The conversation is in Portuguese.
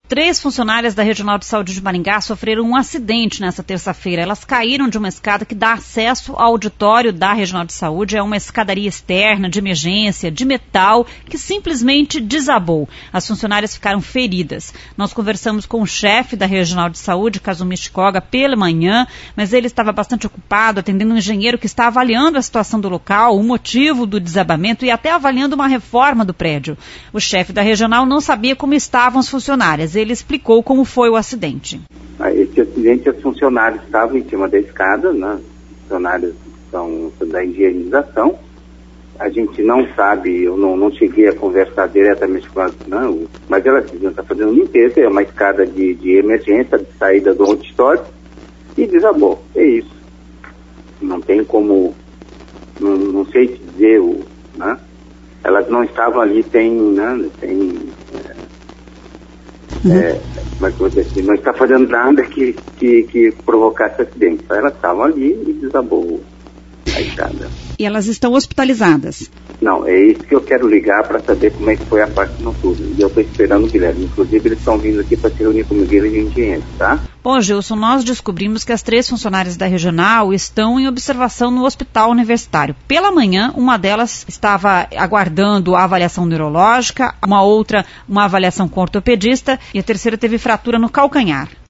3 funcionárias da Regional de Saúde de Maringá sofreram um acidente nessa terça-feira. Elas caíram de uma escada que dá acesso ao auditório da Regional de Saúde. É uma escadaria externa, de emergência, de metal, que simplesmente desabou. As funcionárias ficaram feridas. Nós conversamos com o chefe da Regional de Saúde, Kazumi Shikoga, pela manhã, mas ele estava bastante ocupado, atendendo um engenheiro que está avaliando a situação do local, o motivo do desabamento e até avaliando uma reforma do prédio. O chefe da Regional não sabia como estavam as funcionárias. Ele explicou como foi o acidente. Esse acidente, as funcionárias estavam em cima da escada, né? Os funcionários são da higienização. A gente não sabe, eu não cheguei a conversar diretamente com elas, não, mas elas deviam estar fazendo limpeza, é uma escada de emergência, de saída do auditório, e desabou. É isso. Não tem como, não sei te dizer, né? Elas não estavam ali, mas assim, não está fazendo nada que provocasse acidente. Elas estavam ali e desabou a escada. E elas estão hospitalizadas? Não, é isso que eu quero ligar para saber como é que foi a parte noturna. E eu estou esperando o Guilherme. Inclusive, eles estão vindo aqui para se reunir com o Guilherme e engenheiro, tá? Bom, Gilson, nós descobrimos que as 3 funcionárias da Regional estão em observação no hospital universitário. Pela manhã, uma delas estava aguardando a avaliação neurológica, uma outra, uma avaliação com ortopedista, e a terceira teve fratura no calcanhar.